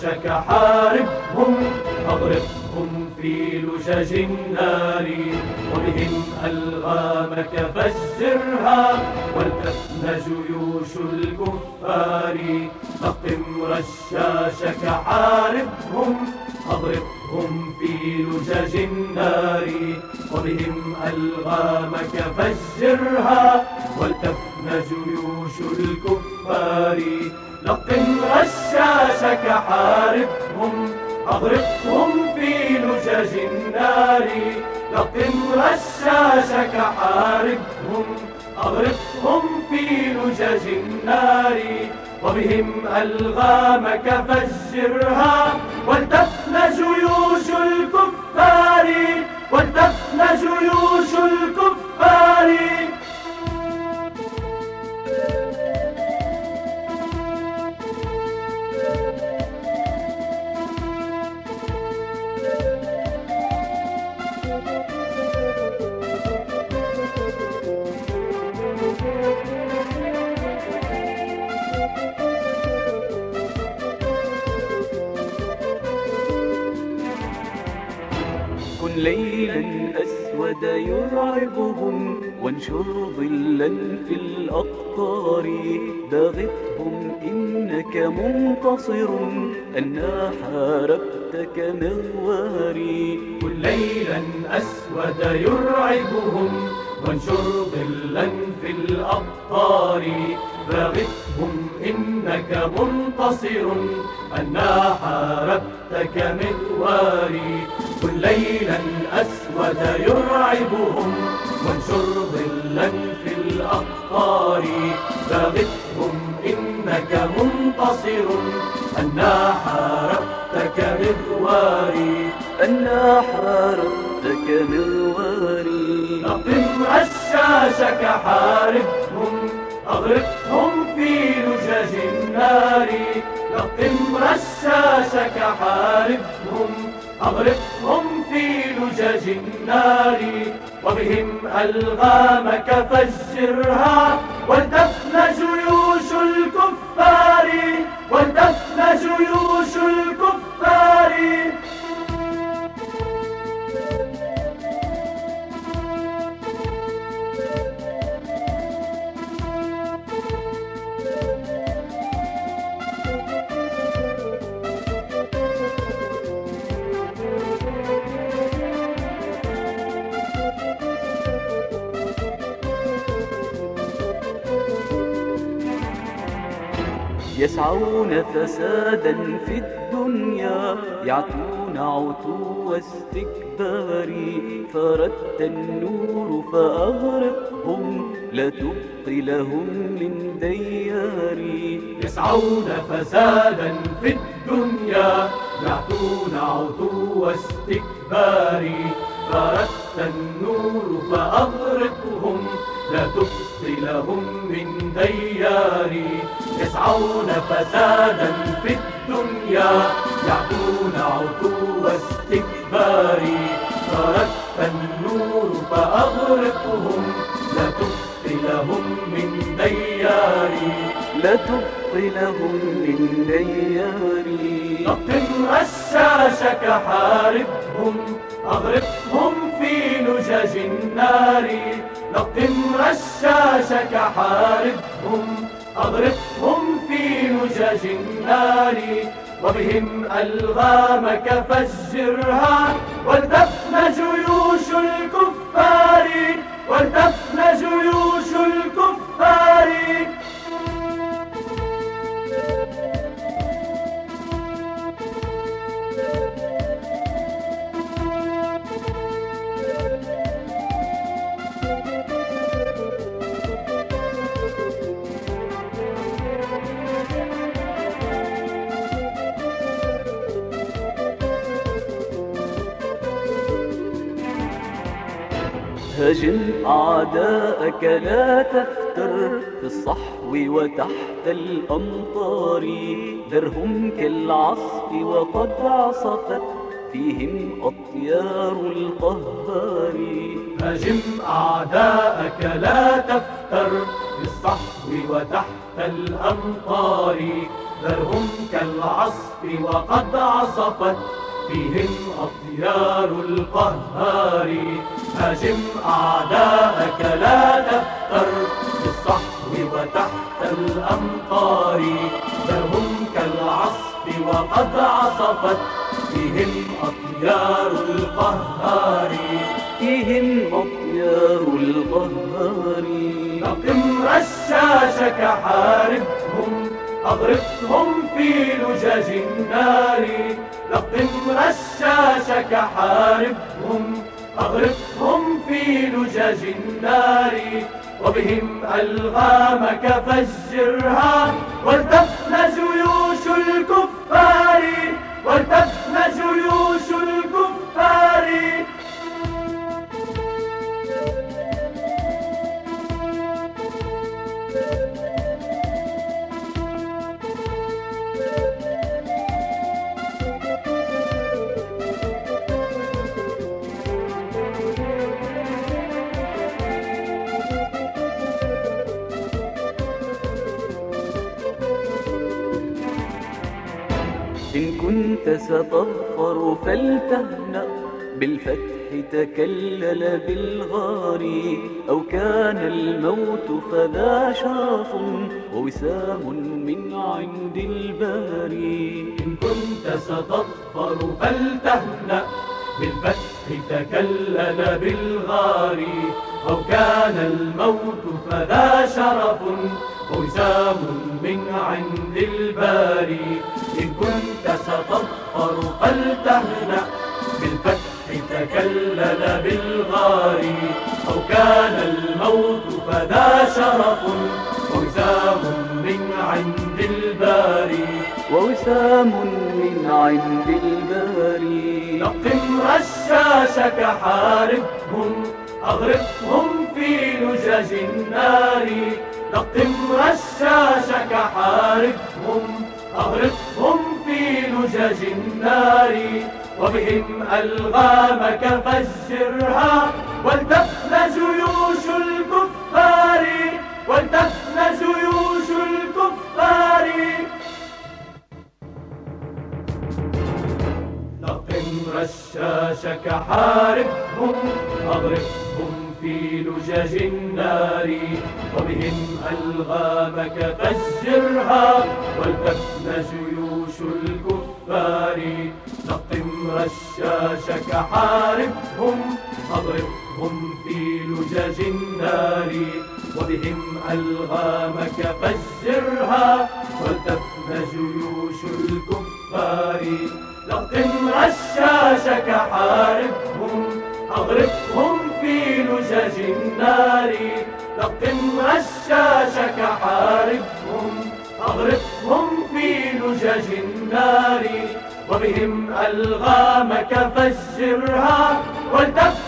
رشاشك حاربهم أغرقهم في لجج النار وبهم ألغامك فجرها ولتفن جيوش الكفار لقم رشاشك حاربهم أغرقهم في لجج النار وبهم ألغامك فجرها ولتفن جيوش الكفار لقم رشاشك حاربهم أغرقهم في لجج النار لقم رشاشك حاربهم أغرقهم في لجج النار وبهم ألغامك فجرها ولتفن جيوش الكفار ولتفن جيوش الكفار كن ليلا أسود يرعبهم وانشر ظلا في الأقطار باغتهم إنك منتصر أنا حاربتك مغواري كن ليلا أسود يرعبهم وانشر ظلا في الأقطار باغتهم إنك منتصر أنا حاربتك مغواري كن ليلا أسود يرعبهم وانشر ظلا في الأقطار باغتهم إنك منتصر أنا حاربتك مغواري أنا حاربتك مغواري لقم رشاشك حاربهم أغرقهم في لجج النار لقم رشاشك حاربهم أغرقهم في لجج النار وبهم ألغامك فجرها ولتفن جيوش الكفار ولتفن جيوش الكفار يسعون فسادا في الدنيا يعتون عتو استكباري فردت النور فأغرقهم لا تبق لهم من دياري يسعون فسادا في الدنيا يعتون عتو استكباري فردت النور فأغرقهم لا تبق لهم من دياري يسعون فسادا في الدنيا يعتون عتو استكباري فردت النور فأغرقهم لا تبق لهم من دياري لا تبق لهم من دياري لقم رشاشك حاربهم أغرقهم في لجج النار لقم رشاشك حاربهم أغرقهم في لجج النار وبهم ألغامك فجرها ولتفن جيوش الكفار ولتفن جيوش الكفار هاجم أعداءك لا تفتر في الصحو وتحت الأمطار ذرهم كالعصف وقد عصفت فيهم أطيار القهار هاجم أعداءك لا تفتر في الصحو وتحت الأمطار ذرهم كالعصف وقد عصفت فيهم أطيار القهار. هاجم أعداءك لا تفتر بالصحو وتحت الأمطار. ذرهم كالعصف وقد عصفت فيهم أطيار القهار. فيهم أطيار القهار. لقم رشاشك حاربهم أغرقهم في لجج النار. لقم رشاشك حاربهم أغرقهم في لجج النار. وبهم ألغامك فجرها ولتفن جيوش الكفار. ولتفن جيوش الكفار. إن كنت ستظفر فلتهنأ بالفتح تكلل بالغار. أو كان الموت فذا شرف ووسام من عند الباري. إن كنت ستظفر فلتهنأ بالفتح تكلل بالغار. أو كان الموت فذا شرف ووسام من عند الباري. إن كنت ستظفر فلتهنأ بالفتح تكلل بالغار. أو كان الموت فذا شرف ووسام من عند الباري. ووسام من عند الباري. لقم رشاشك حاربهم أغرقهم في لجج النار. لقم رشاشك حاربهم أغرقهم في لجج النار. وبهم ألغامك فجرها ولتفن جيوش الكفار. ولتفن جيوش الكفار. لقم رشاشك حاربهم أغرقهم في لجج النار. وبهم ألغامك فجرها ولتفن جيوش الكفار. لقم رشاشك حاربهم أغرقهم في لجج النار. وبهم ألغامك فجرها ولتفن جيوش الكفار. لقم رشاشك حاربهم أغرقهم في لجج النار. لقم رشاشك حاربهم أغرقهم في لجج النار. وبهم ألغامك فجرها ولتفن